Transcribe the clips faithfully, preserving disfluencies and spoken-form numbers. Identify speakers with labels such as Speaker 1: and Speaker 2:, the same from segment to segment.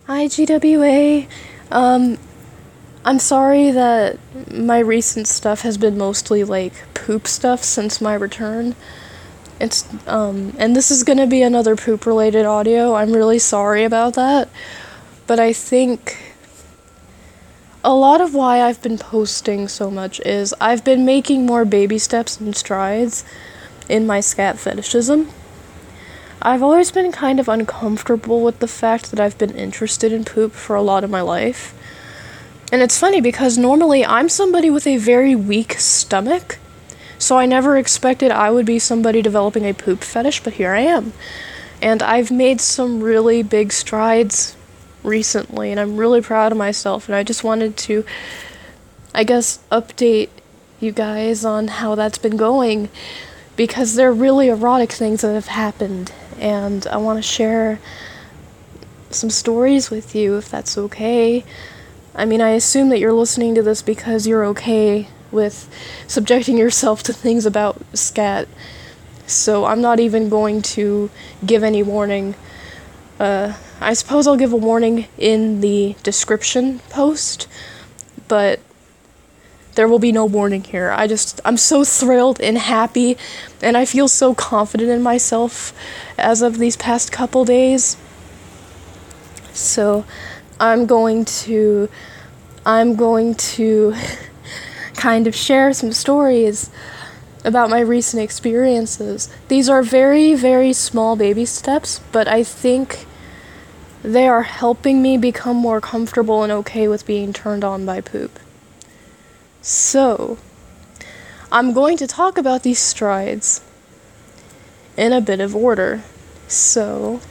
Speaker 1: Hi, G W A. Um, I'm sorry that my recent stuff has been mostly like poop stuff since my return. It's, um, and this is gonna be another poop related audio. I'm really sorry about that. But I think a lot of why I've been posting so much is I've been making more baby steps and strides in my scat fetishism. I've always been kind of uncomfortable with the fact that I've been interested in poop for a lot of my life. And it's funny because normally I'm somebody with a very weak stomach, so I never expected I would be somebody developing a poop fetish, but here I am. And I've made some really big strides recently, and I'm really proud of myself, and I just wanted to, I guess, update you guys on how that's been going, because they're really erotic things that have happened, and I want to share some stories with you, if that's okay. I mean, I assume that you're listening to this because you're okay with subjecting yourself to things about scat, so I'm not even going to give any warning. Uh, I suppose I'll give a warning in the description post, but there will be no warning here. I just, I'm so thrilled and happy, and I feel so confident in myself as of these past couple days. So, I'm going to, I'm going to kind of share some stories about my recent experiences. These are very, very small baby steps, but I think they are helping me become more comfortable and okay with being turned on by poop. So, I'm going to talk about these strides in a bit of order. So,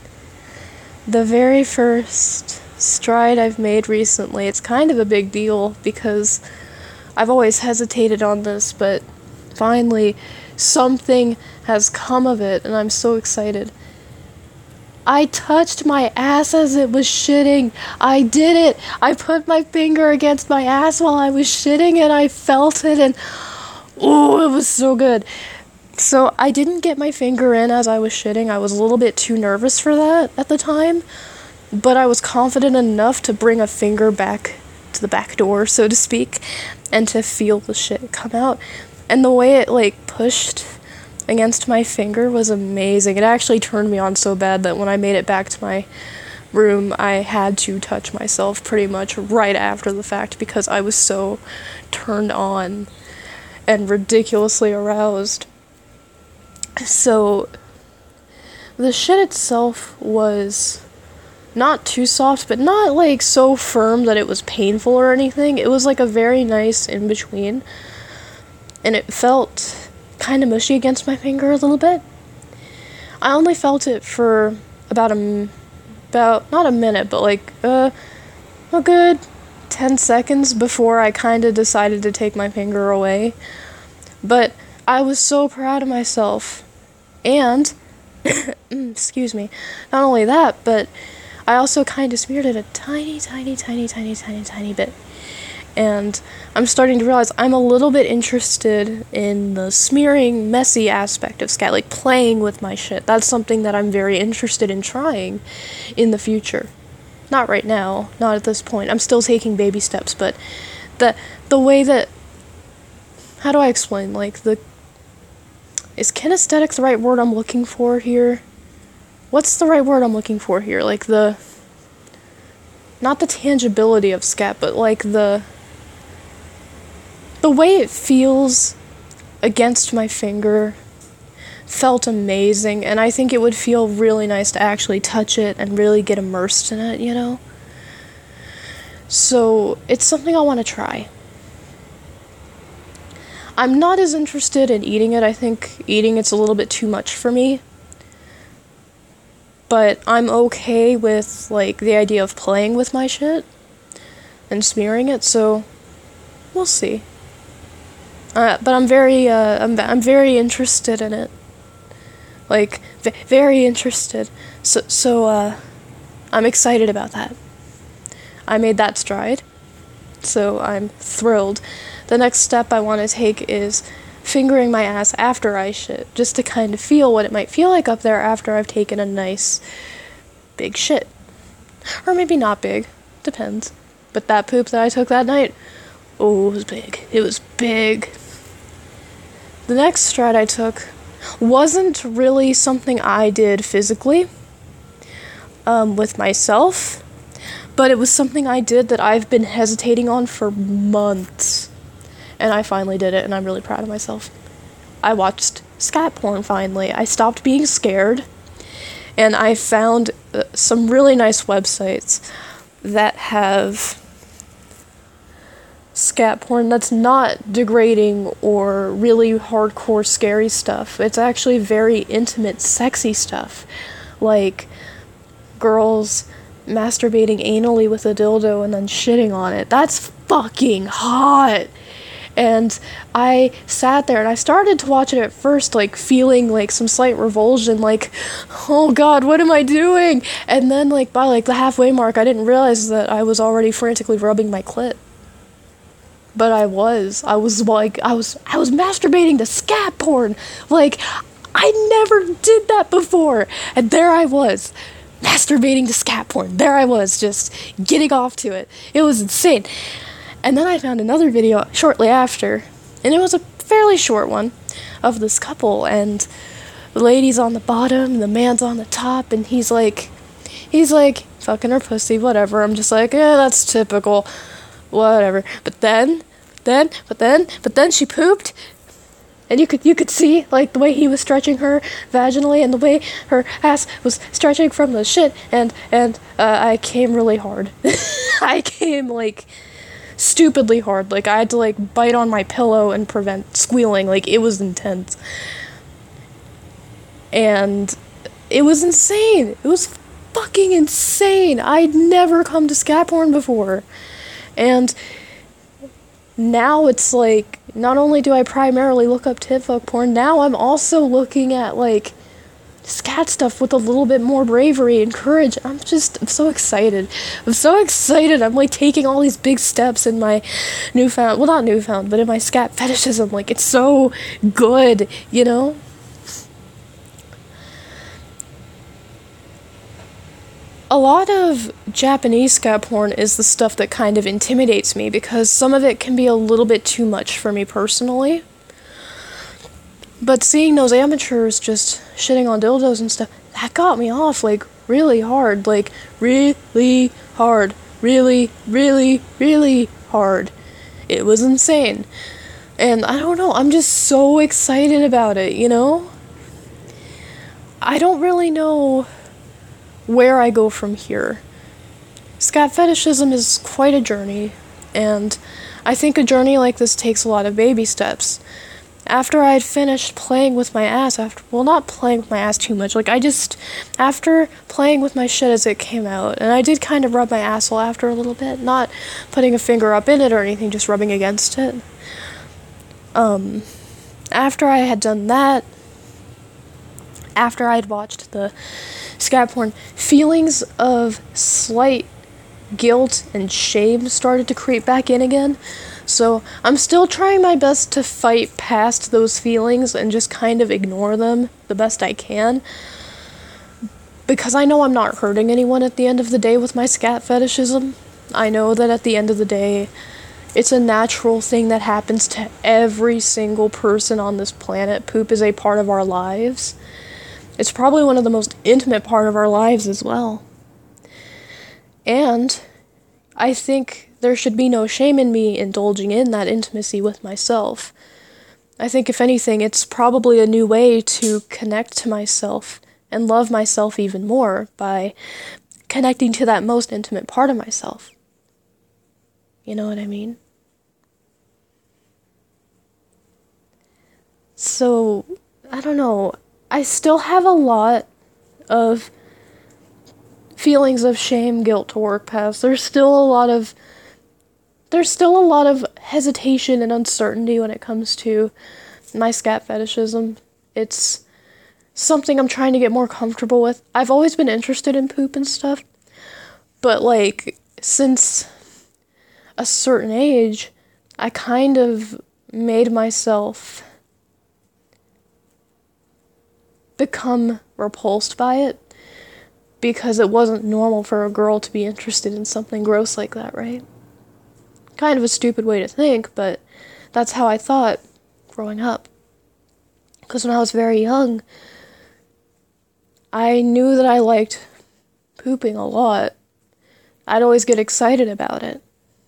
Speaker 1: the very first stride I've made recently, it's kind of a big deal because I've always hesitated on this, but finally something has come of it, and I'm so excited. I touched my ass as it was shitting. I did it. I put my finger against my ass while I was shitting, and I felt it, and oh, it was so good. So I didn't get my finger in as I was shitting. I was a little bit too nervous for that at the time, but I was confident enough to bring a finger back to the back door, so to speak, and to feel the shit come out. And the way it, like, pushed against my finger was amazing. It actually turned me on so bad that when I made it back to my room, I had to touch myself pretty much right after the fact because I was so turned on and ridiculously aroused. So, the shit itself was not too soft, but not, like, so firm that it was painful or anything. It was, like, a very nice in-between. And it felt kind of mushy against my finger a little bit. I only felt it for about a, about, not a minute, but like, uh, a good ten seconds before I kind of decided to take my finger away. But I was so proud of myself. And, excuse me, not only that, but I also kind of smeared it a tiny, tiny, tiny, tiny, tiny, tiny bit. And I'm starting to realize I'm a little bit interested in the smearing, messy aspect of scat, like playing with my shit. That's something that I'm very interested in trying in the future. Not right now, not at this point. I'm still taking baby steps, but the the way that, how do I explain, like, the, is kinesthetic the right word I'm looking for here? What's the right word I'm looking for here? Like the, not the tangibility of scat, but like the, the way it feels against my finger felt amazing, and I think it would feel really nice to actually touch it and really get immersed in it, you know? So, it's something I want to try. I'm not as interested in eating it. I think eating it's a little bit too much for me. But I'm okay with, like, the idea of playing with my shit and smearing it, so we'll see. Uh, but I'm very, uh, I'm, I'm very interested in it. Like, v- very interested. So, so, uh, I'm excited about that. I made that stride, so I'm thrilled. The next step I want to take is fingering my ass after I shit, just to kind of feel what it might feel like up there after I've taken a nice big shit. Or maybe not big. Depends. But that poop that I took that night, oh, it was big. It was big. The next stride I took wasn't really something I did physically um, with myself, but it was something I did that I've been hesitating on for months. And I finally did it, and I'm really proud of myself. I watched scat porn finally. I stopped being scared, and I found uh, some really nice websites that have scat porn that's not degrading or really hardcore scary stuff. It's actually very intimate, sexy stuff. Like girls masturbating anally with a dildo and then shitting on it. That's fucking hot. And I sat there and I started to watch it at first, like, feeling, like, some slight revulsion, like, oh god, what am I doing? And then, like, by, like, the halfway mark, I didn't realize that I was already frantically rubbing my clit. But I was. I was, like, I was, I was masturbating to scat porn! Like, I never did that before! And there I was, masturbating to scat porn. There I was, just getting off to it. It was insane. And then I found another video shortly after, and it was a fairly short one, of this couple, and the lady's on the bottom, and the man's on the top, and he's like, he's like, fucking her pussy, whatever. I'm just like, eh, that's typical, whatever. But then, then, but then, but then she pooped, and you could, you could see, like, the way he was stretching her vaginally, and the way her ass was stretching from the shit, and, and, uh, I came really hard. I came, like, stupidly hard. Like, I had to, like, bite on my pillow and prevent squealing. Like, it was intense. And it was insane. It was fucking insane. I'd never come to scat porn before. And now it's like, not only do I primarily look up titfuck porn, now I'm also looking at, like, scat stuff with a little bit more bravery and courage. I'm just, I'm so excited. I'm so excited. I'm, like, taking all these big steps in my newfound, well, not newfound, but in my scat fetishism. Like, it's so good, you know? A lot of Japanese scat porn is the stuff that kind of intimidates me, because some of it can be a little bit too much for me personally. But seeing those amateurs just shitting on dildos and stuff, that got me off, like, really hard. Like, really hard. Really, really, really hard. It was insane. And I don't know, I'm just so excited about it, you know? I don't really know where I go from here. Scat fetishism is quite a journey, and I think a journey like this takes a lot of baby steps. After I had finished playing with my ass, after, well, not playing with my ass too much, like, I just, after playing with my shit as it came out, and I did kind of rub my asshole after a little bit, not putting a finger up in it or anything, just rubbing against it. Um, after I had done that, after I'd watched the scat porn, feelings of slight guilt and shame started to creep back in again. So I'm still trying my best to fight past those feelings and just kind of ignore them the best I can, because I know I'm not hurting anyone at the end of the day with my scat fetishism. I know that at the end of the day, it's a natural thing that happens to every single person on this planet. Poop is a part of our lives. It's probably one of the most intimate part of our lives as well. And I think there should be no shame in me indulging in that intimacy with myself. I think, if anything, it's probably a new way to connect to myself and love myself even more by connecting to that most intimate part of myself. You know what I mean? So, I don't know. I still have a lot of feelings of shame, guilt to work past. There's still a lot of There's still a lot of hesitation and uncertainty when it comes to my scat fetishism. It's something I'm trying to get more comfortable with. I've always been interested in poop and stuff, but, like, since a certain age, I kind of made myself become repulsed by it, because it wasn't normal for a girl to be interested in something gross like that, right? Kind of a stupid way to think, but that's how I thought growing up. Because when I was very young, I knew that I liked pooping a lot. I'd always get excited about it.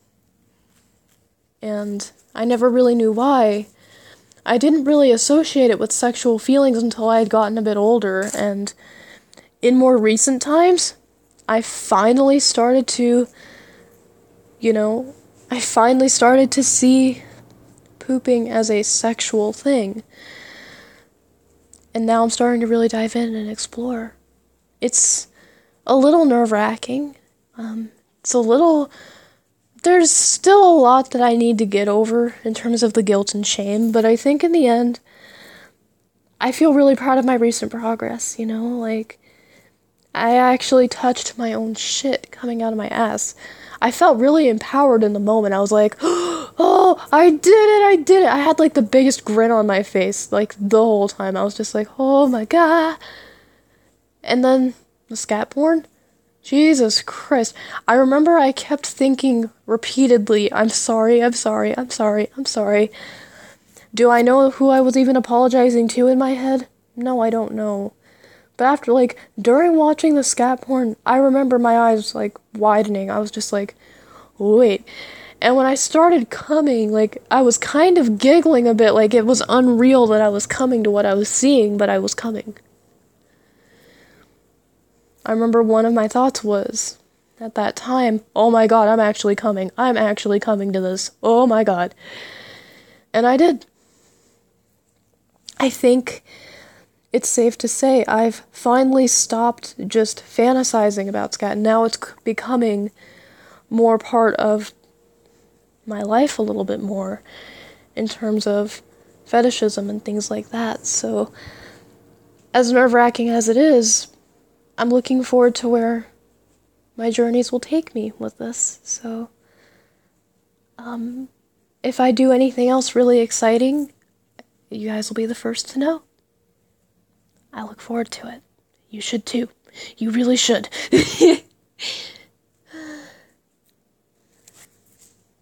Speaker 1: And I never really knew why. I didn't really associate it with sexual feelings until I had gotten a bit older, and in more recent times, I finally started to, you know, I finally started to see pooping as a sexual thing. And now I'm starting to really dive in and explore. It's a little nerve-wracking. Um, it's a little... There's still a lot that I need to get over in terms of the guilt and shame, but I think in the end, I feel really proud of my recent progress, you know? Like, I actually touched my own shit coming out of my ass. I felt really empowered in the moment. I was like, oh, I did it, I did it. I had like the biggest grin on my face, like the whole time. I was just like, oh my god. And then the scat porn. Jesus Christ. I remember I kept thinking repeatedly, I'm sorry, I'm sorry, I'm sorry, I'm sorry. Do I know who I was even apologizing to in my head? No, I don't know. But after, like, during watching the scat porn, I remember my eyes, like, widening. I was just like, wait. And when I started coming, like, I was kind of giggling a bit, like it was unreal that I was coming to what I was seeing, but I was coming. I remember one of my thoughts was, at that time, oh my god, I'm actually coming. I'm actually coming to this. Oh my god. And I did. I think it's safe to say I've finally stopped just fantasizing about scat. Now it's becoming more part of my life a little bit more in terms of fetishism and things like that. So, as nerve-wracking as it is, I'm looking forward to where my journeys will take me with this. So, um, if I do anything else really exciting, you guys will be the first to know. I look forward to it. You should too. You really should.